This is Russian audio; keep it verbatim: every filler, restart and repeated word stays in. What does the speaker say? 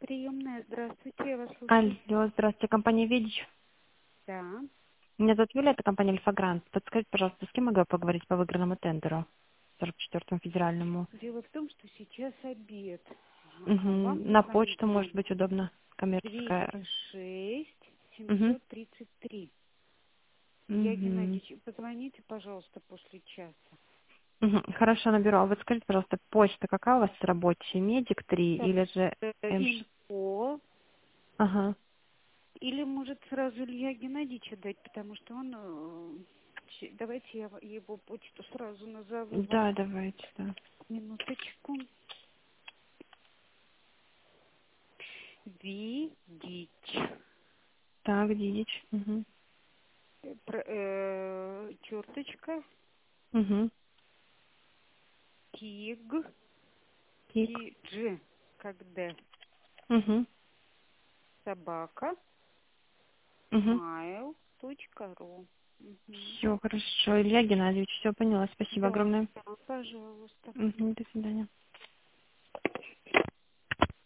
приемная. Здравствуйте, я вас слушаю. Алло, здравствуйте, компания Видич. Да. Меня зовут Юля, это компания Альфа-Грант. Подскажите, пожалуйста, с кем могу я поговорить по выигранному тендеру, сорок четвёртому федеральному? Дело в том, что сейчас обед. Угу. А вам На позвонить почту может надо. быть удобно, коммерческая. двести шесть Угу. семьсот тридцать три. Илья Угу. Геннадьевич, позвоните, пожалуйста, после часа. Угу. Хорошо, наберу. А вот скажите, пожалуйста, почта какая у вас рабочая? Медик три Так, или же э, МШ? инфо. Ага. Или, может, сразу Илья Геннадьевича дать, потому что он... э, щ- Давайте я его почту сразу назову вам. Да, давайте, да. Минуточку. Видеть. Так, Дидич. Угу. Э, про- э, черточка, Угу. тиг, Тик. тидж, как Д, Угу. собака, Угу. mail точка ру. Мгм. Все, хорошо. Илья Геннадьевич, все поняла. Спасибо Да, огромное. да, пожалуйста. Угу. До свидания.